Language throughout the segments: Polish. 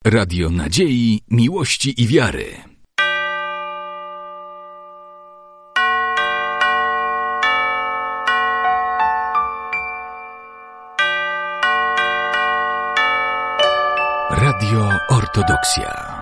Radio nadziei, miłości i wiary. Radio Ortodoksja.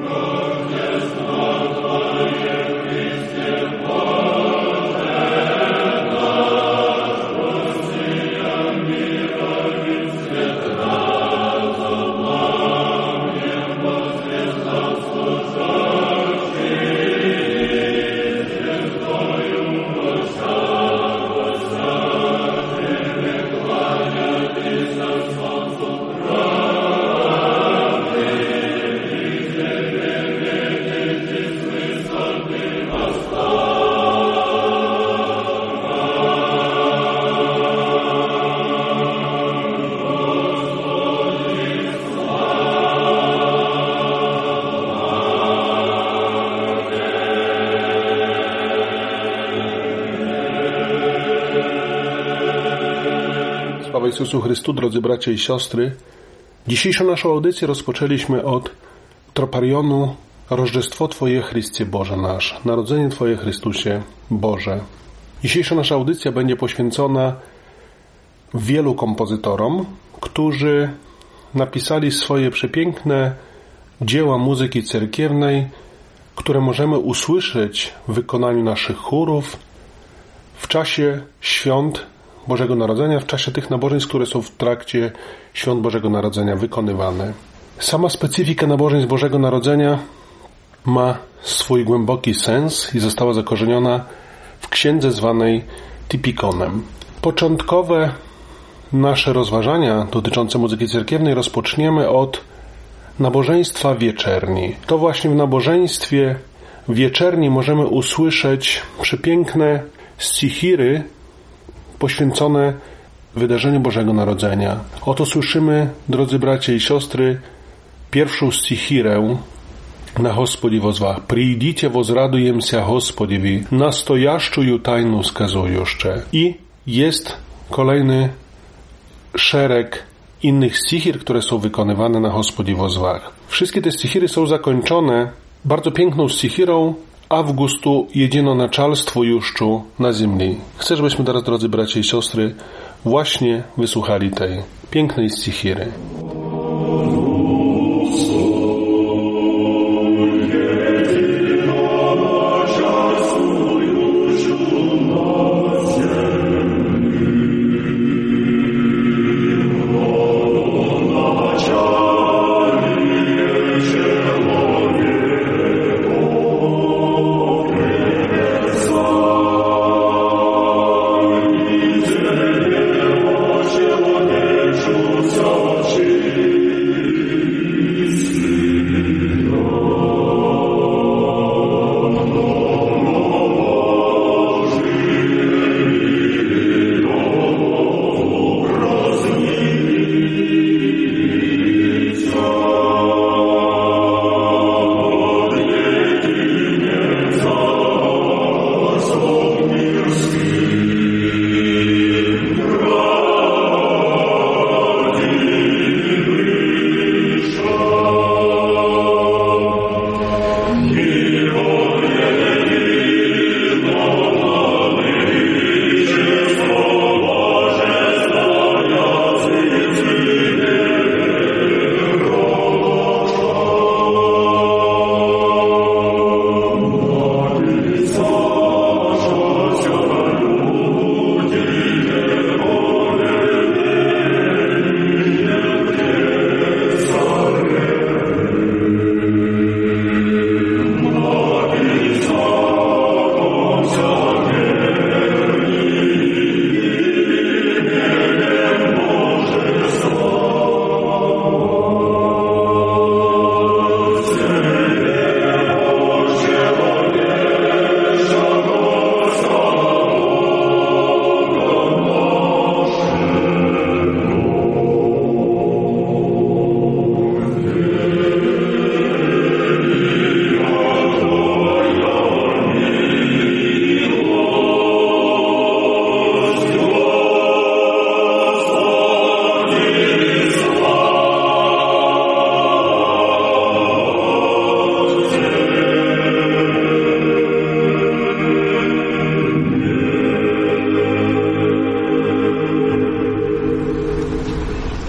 Sława Jezusu Chrystu, drodzy bracia i siostry. Dzisiejszą naszą audycję rozpoczęliśmy od troparionu Rożdżestwo Twoje Chrystie Boże nasz, Narodzenie Twoje Chrystusie Boże. Dzisiejsza nasza audycja będzie poświęcona wielu kompozytorom, którzy napisali swoje przepiękne dzieła muzyki cerkiewnej, które możemy usłyszeć w wykonaniu naszych chórów w czasie świąt Bożego Narodzenia, w czasie tych nabożeństw, które są w trakcie świąt Bożego Narodzenia wykonywane. Sama specyfika nabożeństw Bożego Narodzenia ma swój głęboki sens i została zakorzeniona w księdze zwanej Typikonem. Początkowe nasze rozważania dotyczące muzyki cerkiewnej rozpoczniemy od nabożeństwa wieczerni. To właśnie w nabożeństwie wieczerni możemy usłyszeć przepiękne stichiry poświęcone wydarzeniu Bożego Narodzenia. Oto słyszymy, drodzy bracia i siostry, pierwszą stichirę na Господі возвах. Прийдіть, возрадуємся Господєві, настоящую tajну сказующе. I jest kolejny szereg innych stichir, które są wykonywane na Gospodі возвах. Wszystkie te stichiry są zakończone bardzo piękną stichirą Августу единоначальству juszczu na ziemi. Chcę, żebyśmy teraz, drodzy bracia i siostry, właśnie wysłuchali tej pięknej stichiry. Ci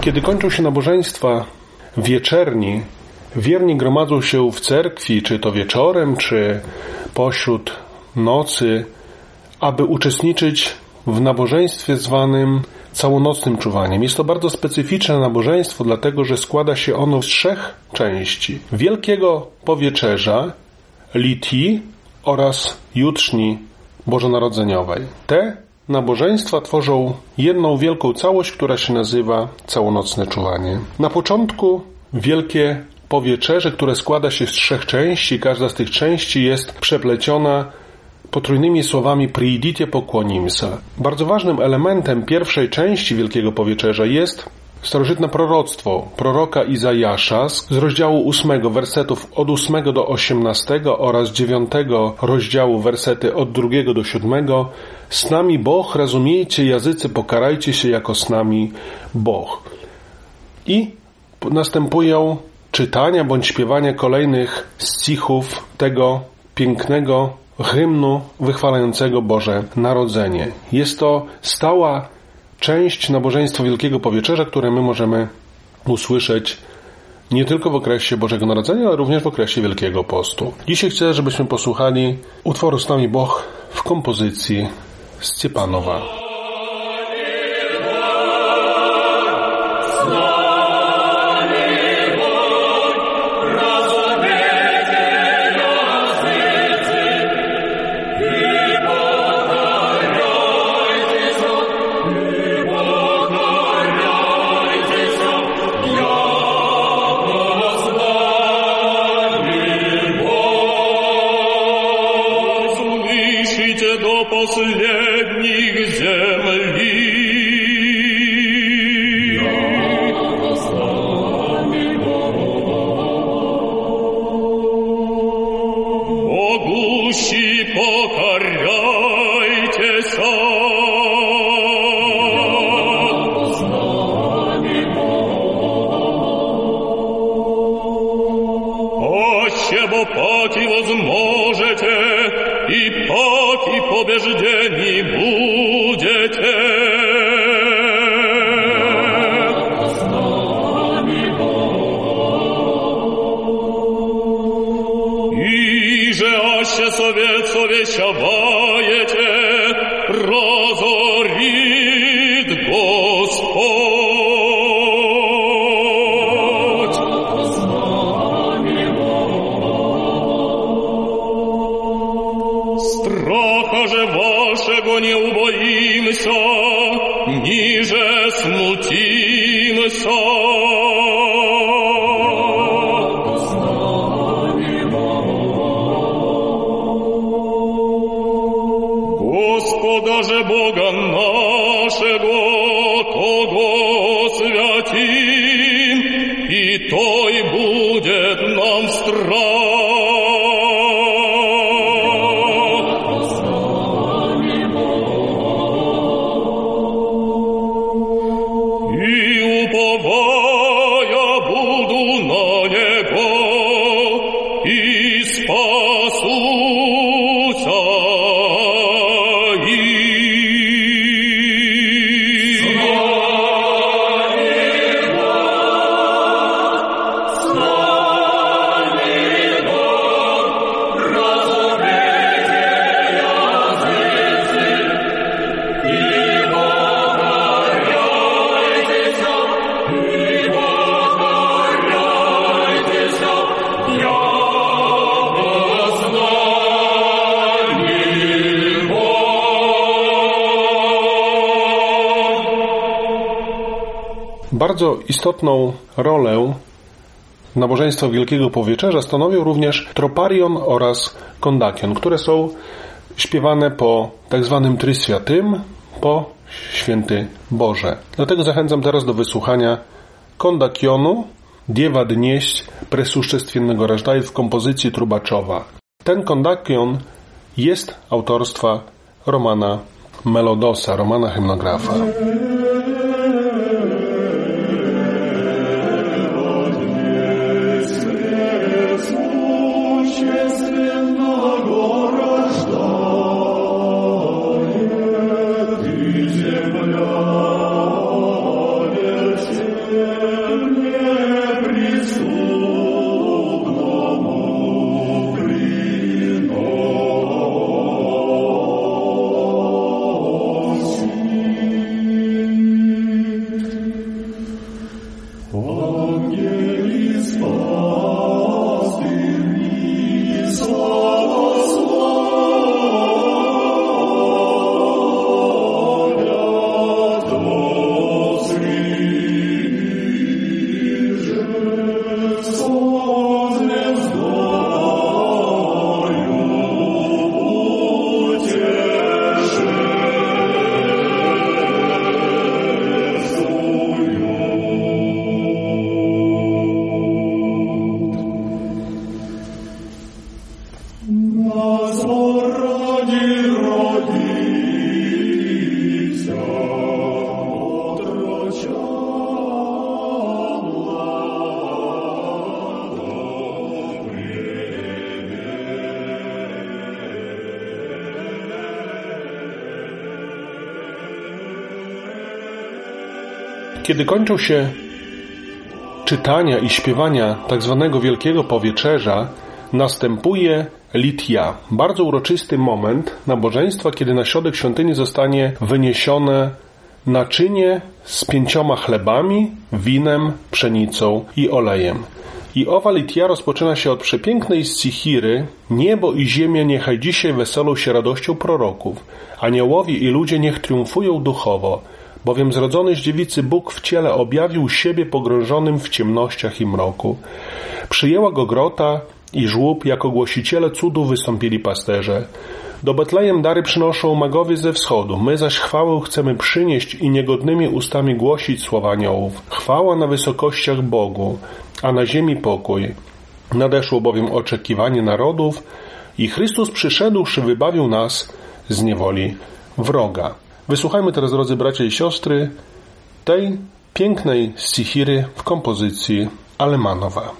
Kiedy kończą się nabożeństwa wieczerni, wierni gromadzą się w cerkwi, czy to wieczorem, czy pośród nocy, aby uczestniczyć w nabożeństwie zwanym całonocnym czuwaniem. Jest to bardzo specyficzne nabożeństwo, dlatego że składa się ono z 3 części. Wielkiego Powieczerza, litii oraz jutrzni bożonarodzeniowej. Te nabożeństwa tworzą jedną wielką całość, która się nazywa całonocne czuwanie. Na początku Wielkie Powieczerze, które składa się z 3 części. Każda z tych części jest przepleciona potrójnymi słowami Przyjdźcie, pokłonimy się. Bardzo ważnym elementem pierwszej części Wielkiego Powieczerza jest starożytne proroctwo proroka Izajasza z rozdziału 8, wersetów od 8 do 18 oraz 9 rozdziału, wersety od 2 do 7. Z nami Boh, rozumiejcie jazycy, pokarajcie się jako z nami Boh. I następują czytania bądź śpiewania kolejnych stichów tego pięknego hymnu wychwalającego Boże Narodzenie. Jest to stała część nabożeństwa Wielkiego Powieczerza, które my możemy usłyszeć nie tylko w okresie Bożego Narodzenia, ale również w okresie Wielkiego Postu. Dzisiaj chcę, żebyśmy posłuchali utworu Z nami Boh w kompozycji Sciepanowa. Последних земли. Богущи, покоряйтесь. Аще бо паки возможете, и паки побеждений будете. И же аще совет совещаваете, разорит Господь. Страха же вашего не убоимся, ниже смутимся. Господа же Бога нашего, того святим, и той будет нам страх. Bardzo istotną rolę nabożeństwa Wielkiego Powieczerza stanowią również troparion oraz kondakion, które są śpiewane po tak zwanym Triswiatym, po Święty Boże. Dlatego zachęcam teraz do wysłuchania kondakionu Dziewa Dnieść Presuszczestwiennego Rażdaj w kompozycji Trubaczowa. Ten kondakion jest autorstwa Romana Melodosa, Romana hymnografa. Земля, Kiedy kończą się czytania i śpiewania tak zwanego Wielkiego Poweczerza, następuje litia. Bardzo uroczysty moment nabożeństwa, kiedy na środek świątyni zostanie wyniesione naczynie z 5 chlebami, winem, pszenicą i olejem. I owa litia rozpoczyna się od przepięknej stichiry: niebo i ziemia niechaj dzisiaj weselą się radością proroków. Aniołowie i ludzie niech triumfują duchowo, bowiem zrodzony z dziewicy Bóg w ciele objawił siebie pogrążonym w ciemnościach i mroku. Przyjęła go grota i żłób, jako głosiciele cudów wystąpili pasterze. Do Betlejem dary przynoszą magowie ze wschodu, my zaś chwałę chcemy przynieść i niegodnymi ustami głosić słowa aniołów. Chwała na wysokościach Bogu, a na ziemi pokój. Nadeszło bowiem oczekiwanie narodów i Chrystus przyszedłszy wybawił nas z niewoli wroga. Wysłuchajmy teraz, drodzy bracia i siostry, tej pięknej stichiry w kompozycji Alemanowa.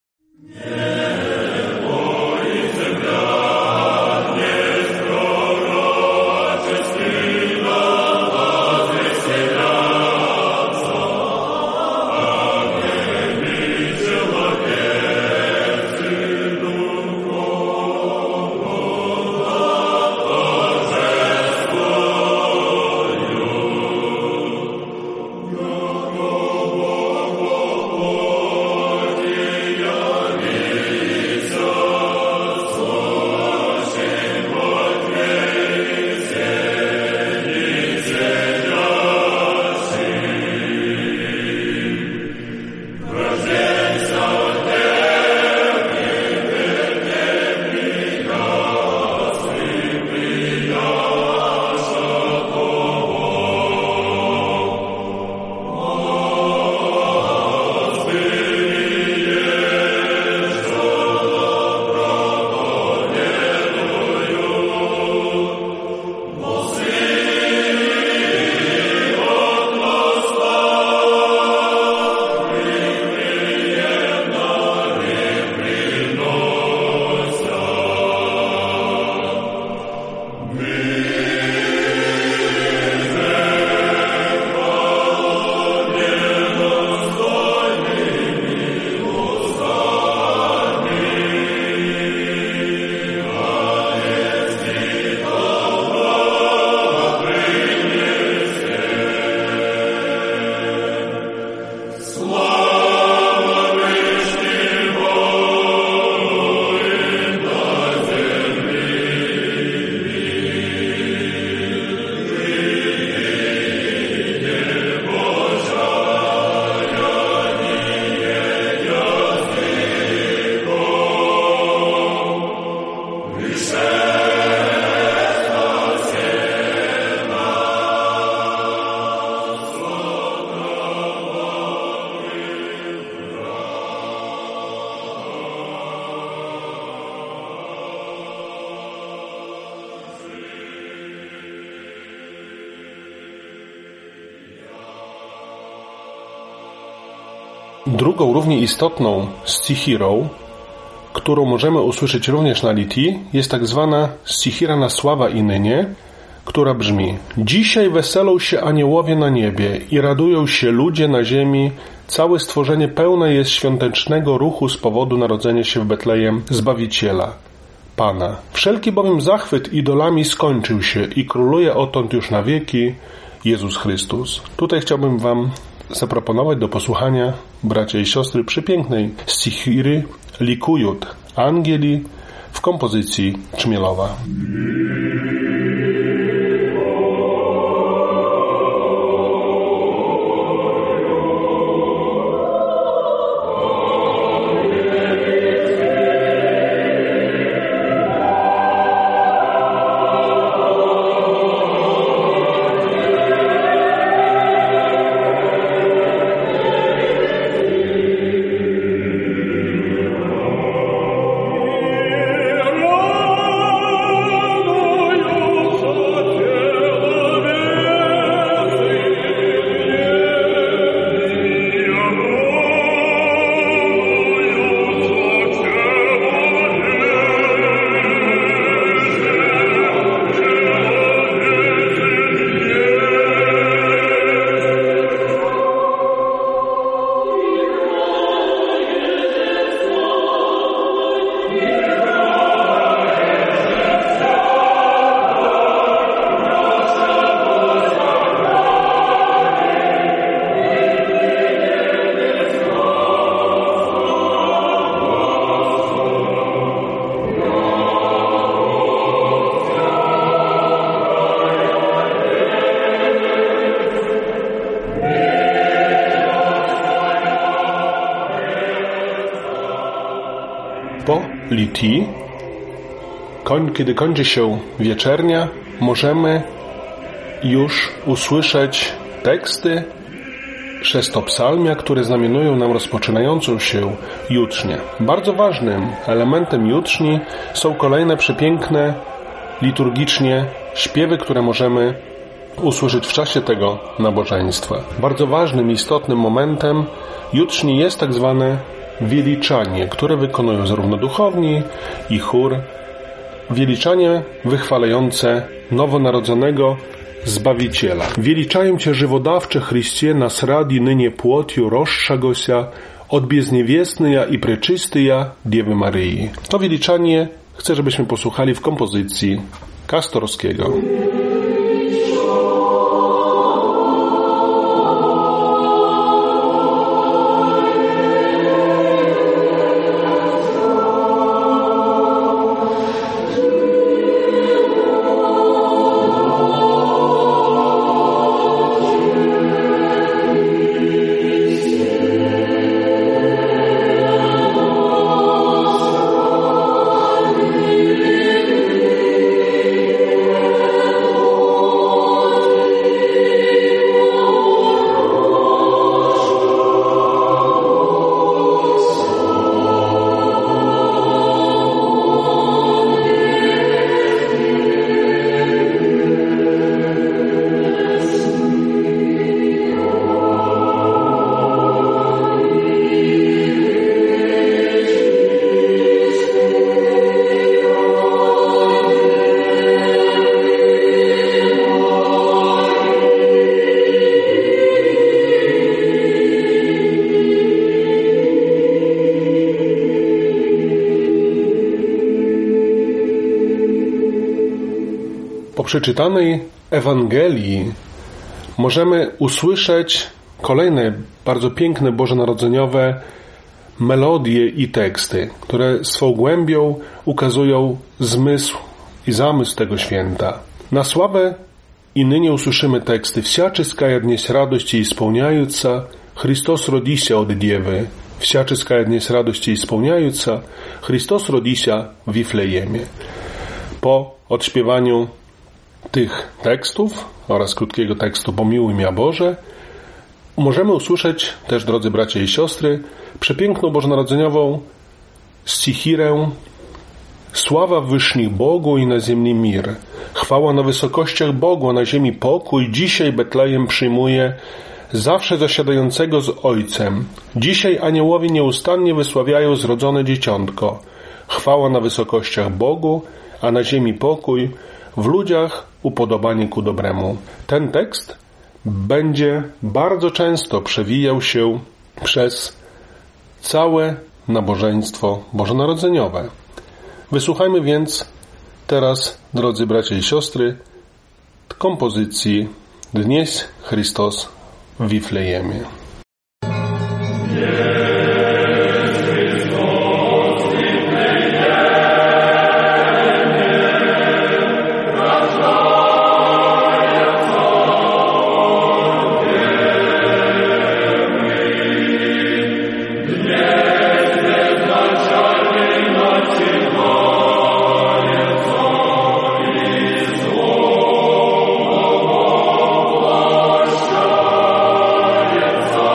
Drugą, równie istotną stichirą, którą możemy usłyszeć również na litii, jest tak zwana stichira na sława i nynie, która brzmi: dzisiaj weselą się aniołowie na niebie i radują się ludzie na ziemi, całe stworzenie pełne jest świątecznego ruchu z powodu narodzenia się w Betlejem Zbawiciela, Pana. Wszelki bowiem zachwyt idolami skończył się i króluje odtąd już na wieki Jezus Chrystus. Tutaj chciałbym Wam zaproponować do posłuchania, bracia i siostry, przepięknej stichiry Likujut Angeli w kompozycji Czmielowa. Oh Po litii, kiedy kończy się wieczernia, możemy już usłyszeć teksty szestopsalmia, które znamionują nam rozpoczynającą się jutrznię. Bardzo ważnym elementem jutrzni są kolejne przepiękne liturgicznie śpiewy, które możemy usłyszeć w czasie tego nabożeństwa. Bardzo ważnym, istotnym momentem jutrzni jest tak zwane wieliczanie, które wykonują zarówno duchowni i chór. Wieliczanie wychwalające nowonarodzonego Zbawiciela. Wieličajem Cię, żywodawcze Chrystie, nas radi nynie płotju rozszagosia, od bezniewiestnyja i preczystyja Dziewy Maryi. To wieliczanie chcę, żebyśmy posłuchali w kompozycji Kastorskiego. Po przeczytanej Ewangelii możemy usłyszeć kolejne bardzo piękne bożonarodzeniowe melodie i teksty, które swą głębią ukazują zmysł i zamysł tego święta. Na sławę i nynie usłyszymy teksty «Всяческая днесь радости исполняются, Христос родися od Dziewy». «Всяческая днесь радости исполняются, Христос родися w Wiflejemie». Po odśpiewaniu tych tekstów oraz krótkiego tekstu Pomiłuj mnie Boże, możemy usłyszeć też, drodzy bracia i siostry, przepiękną bożonarodzeniową stichirę Sława w wyższych Bogu i na ziemi mir. Chwała na wysokościach Bogu, a na ziemi pokój. Dzisiaj Betlejem przyjmuje zawsze zasiadającego z Ojcem. Dzisiaj aniołowie nieustannie wysławiają zrodzone dzieciątko. Chwała na wysokościach Bogu, a na ziemi pokój, w ludziach upodobanie ku dobremu. Ten tekst będzie bardzo często przewijał się przez całe nabożeństwo bożonarodzeniowe. Wysłuchajmy więc teraz, drodzy bracia i siostry, kompozycji Dnieś Chrystos w Wiflejemie. Amen.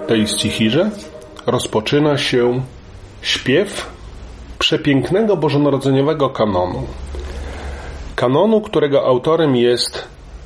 tej stichirze rozpoczyna się śpiew przepięknego bożonarodzeniowego kanonu. Kanonu, którego autorem jest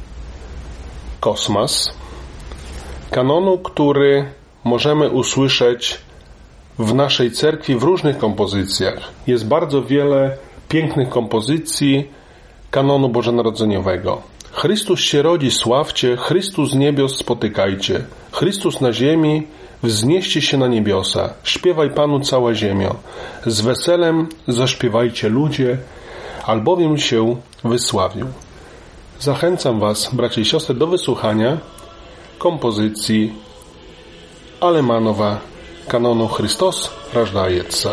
Kosmas. Kanonu, który możemy usłyszeć w naszej cerkwi w różnych kompozycjach. Jest bardzo wiele pięknych kompozycji kanonu bożonarodzeniowego. Chrystus się rodzi, sławcie, Chrystus z niebios spotykajcie, Chrystus na ziemi, wznieście się na niebiosa, śpiewaj Panu cała ziemio, z weselem zaśpiewajcie ludzie, albowiem się wysławił. Zachęcam Was, bracia i siostry, do wysłuchania kompozycji Alemanowa kanonu Chrystus рождается.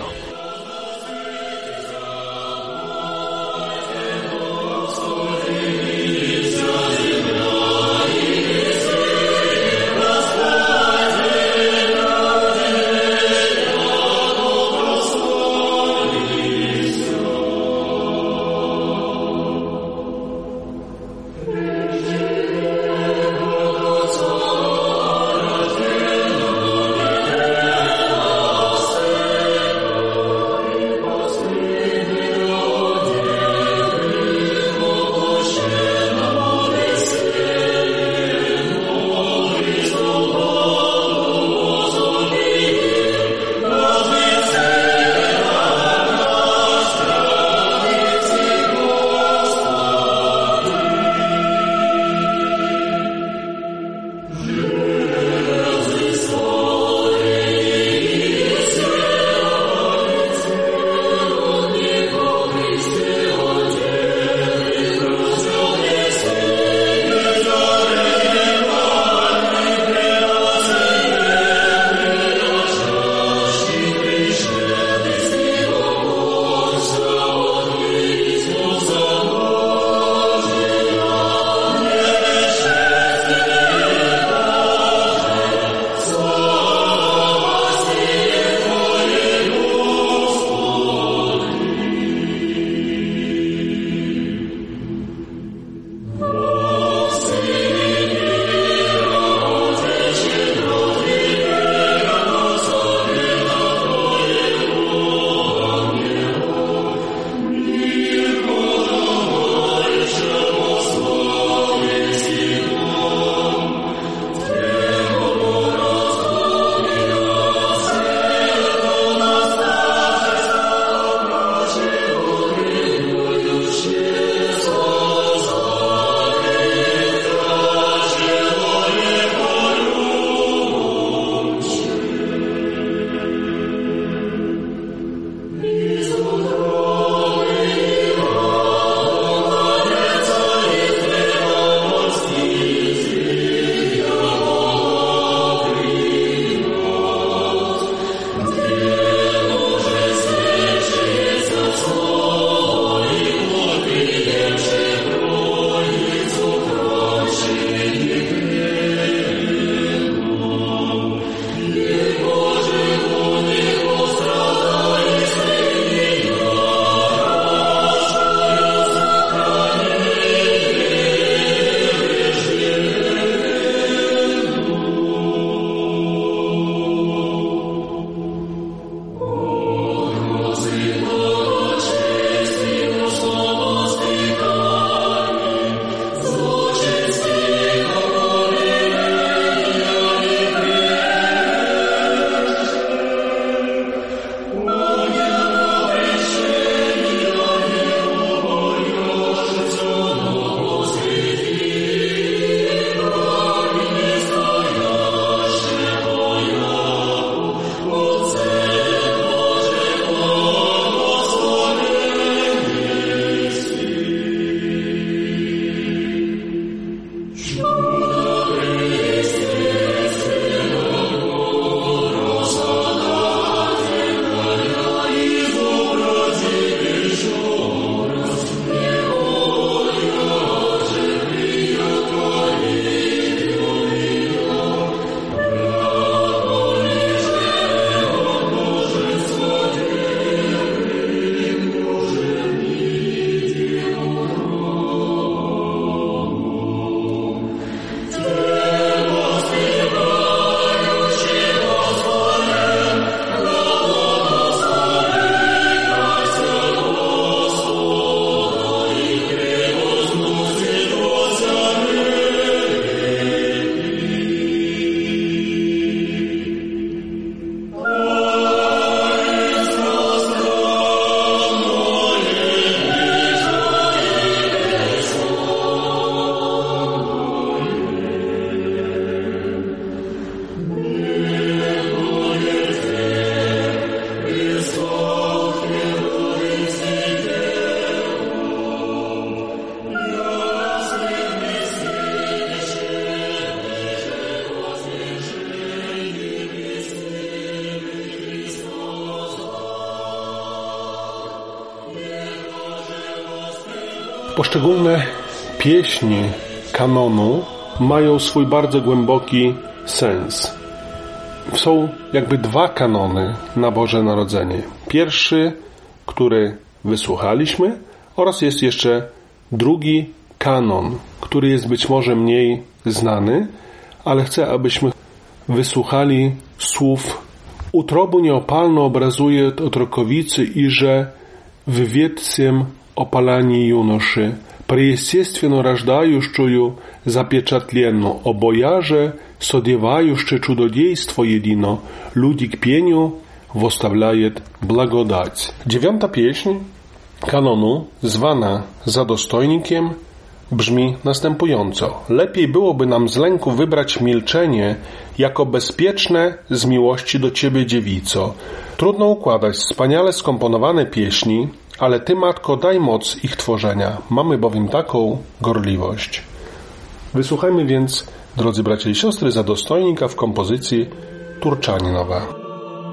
Poszczególne pieśni kanonu mają swój bardzo głęboki sens. Są jakby dwa kanony na Boże Narodzenie. Pierwszy, który wysłuchaliśmy, oraz jest jeszcze drugi kanon, który jest być może mniej znany, ale chcę, abyśmy wysłuchali słów: utrobu nieopalną obrazuje od rokowicy i że w ветцем опалании юноши, преестественно рождающую запечатленную, обояже содевающее чудодейство едино, люди к пению восставляет благодать. 9. pieśń kanonu, zwana Zadostojnikiem, brzmi następująco: lepiej byłoby nam z lęku wybrać milczenie jako bezpieczne z miłości do Ciebie, dziewico. Trudno układać wspaniale skomponowane pieśni, ale Ty, Matko, daj moc ich tworzenia. Mamy bowiem taką gorliwość. Wysłuchajmy więc, drodzy bracia i siostry, Zadostojnika w kompozycji Turczaninowa.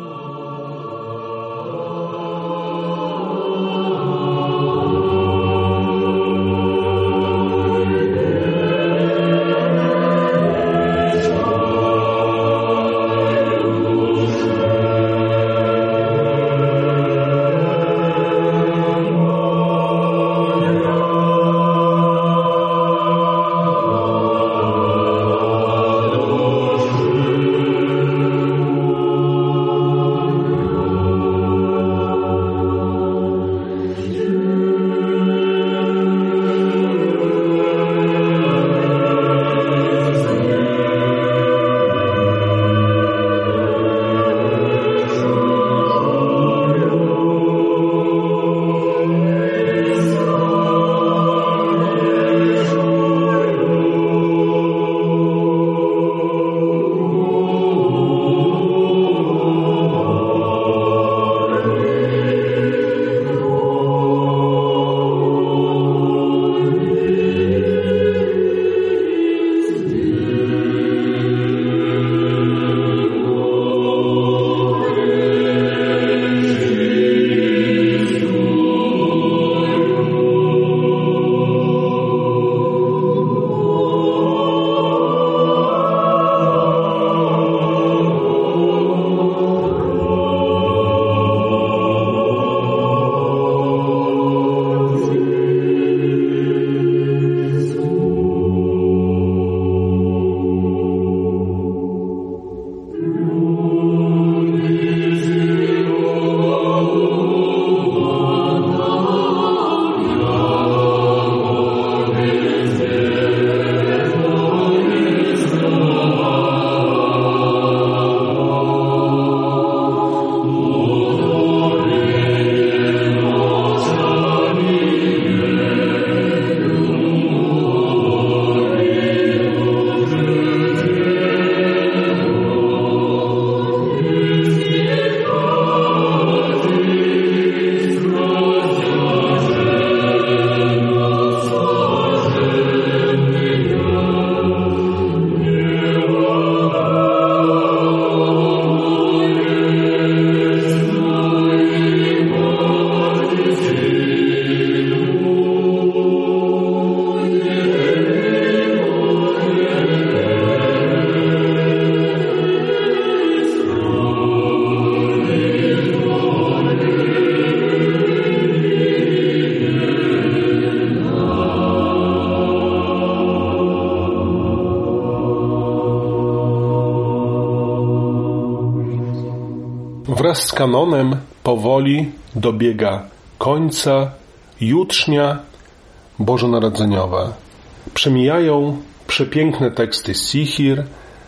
Wraz z kanonem powoli dobiega końca jutrznia bożonarodzeniowa. Przemijają przepiękne teksty Sichir,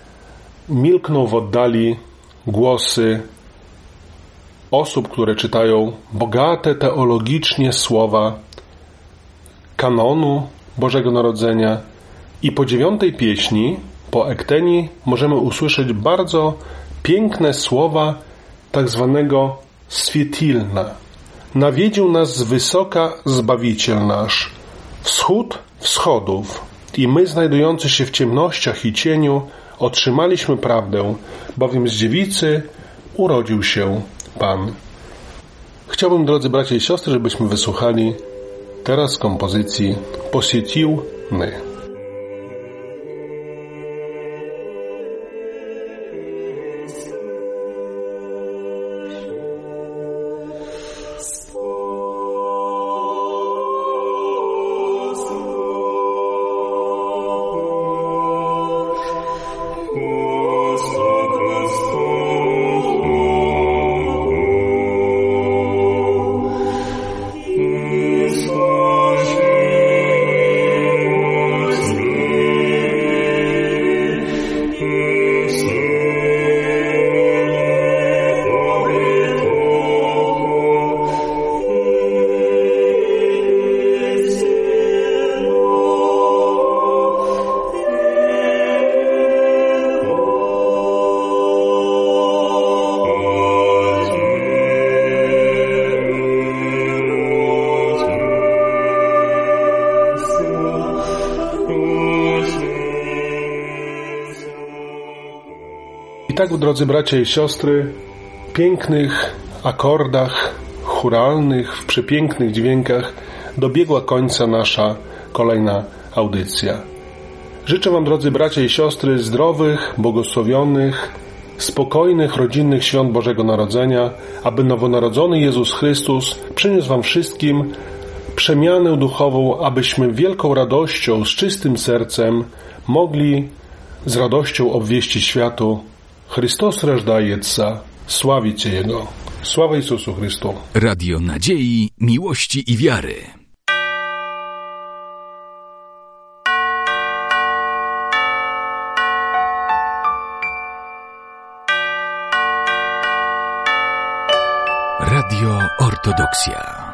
milkną w oddali głosy osób, które czytają bogate teologicznie słowa kanonu Bożego Narodzenia i po 9. pieśni, po ekteni, możemy usłyszeć bardzo piękne słowa tak zwanego swietilna. Nawiedził nas z wysoka Zbawiciel nasz, wschód wschodów, i my, znajdujący się w ciemnościach i cieniu, otrzymaliśmy prawdę, bowiem z dziewicy urodził się Pan. Chciałbym, drodzy bracia i siostry, żebyśmy wysłuchali Teraz z kompozycji Posjecił my. I tak, drodzy bracia i siostry, w pięknych akordach chóralnych, w przepięknych dźwiękach dobiegła końca nasza kolejna audycja. Życzę Wam, drodzy bracia i siostry, zdrowych, błogosławionych, spokojnych, rodzinnych świąt Bożego Narodzenia, aby nowonarodzony Jezus Chrystus przyniósł Wam wszystkim przemianę duchową, abyśmy wielką radością, z czystym sercem mogli z radością obwieścić światu: Chrystus рождается, sławicie Jego. Sława Jezusu Chrystu. Radio Nadziei, Miłości i Wiary. Radio Ortodoksja.